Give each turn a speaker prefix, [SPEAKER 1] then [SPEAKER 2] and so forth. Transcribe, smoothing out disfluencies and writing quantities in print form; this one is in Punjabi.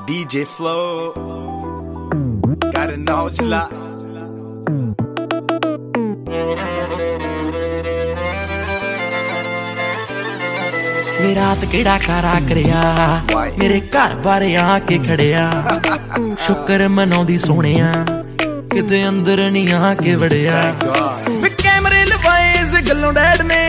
[SPEAKER 1] DJ Flow, gotta know you lot.
[SPEAKER 2] ਵੇ ਰਾਤ ਕਿਹੜਾ ਕਾਰਾ ਕਰਿਆ ਮੇਰੇ ਘਰ ਬਾਰੇ ਆ ਕੇ ਖੜਿਆ ਸ਼ੁਕਰ ਮਨਾਉਂਦੀ ਸੋਹਣਿਆ ਕਿਤੇ ਅੰਦਰ ਨਹੀਂ ਆ ਕੇ ਵੜਿਆ ਵੇ ਕੈਮਰੇ ਲਵਾਏ ਇਸ ਗੱਲੋਂ ਡੈਡ ਨੇ